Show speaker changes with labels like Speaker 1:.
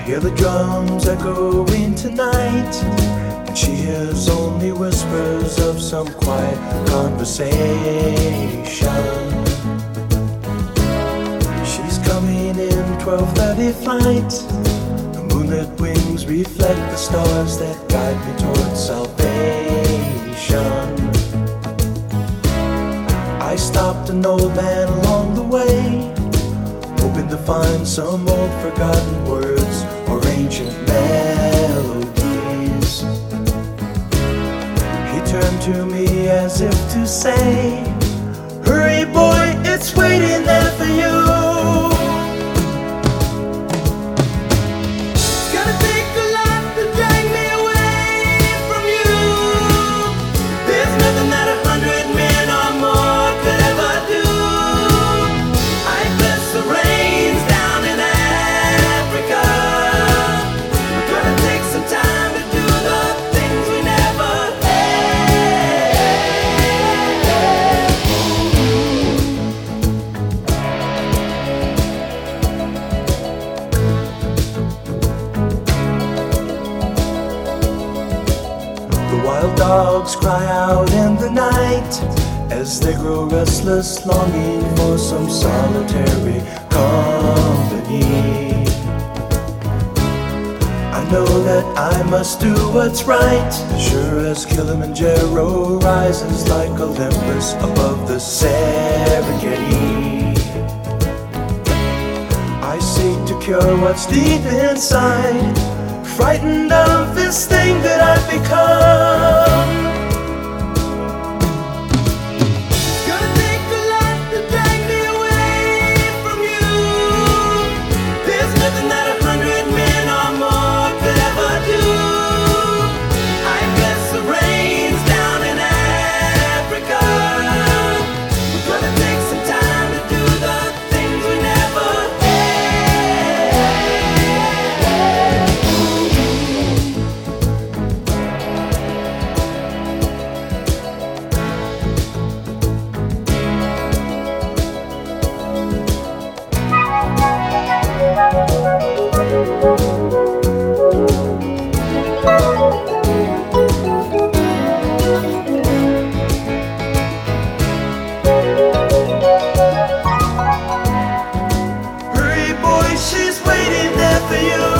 Speaker 1: Hear the drums echoing tonight, and she hears only whispers of some quiet conversation. She's coming in 12:30 flight. The moonlit wings reflect the stars that guide me towards salvation. I stopped an old man along the way, hoping to find some old forgotten words or ancient melodies. He turned to me as if to say, "Hurry boy, it's waiting there for you." It's gonna take a lot to drag me away from you. There's nothing that 100 men or more could ever do. I bless the rains down in Africa. We're gonna take some time to do the things we never had. The wild dogs cry out in the night as they grow restless, longing for some solitary company. I know that I must do what's right, sure as Kilimanjaro rises like Olympus above the Serengeti. I seek to cure what's deep inside, frightened of this thing that I've become. It's gonna take a lot to drag me away from you. There's nothing that 100 men or more could ever do. I bless the rains down in Africa. We're gonna take some time to do the things we never had. Hurry boy, she's waiting there for you.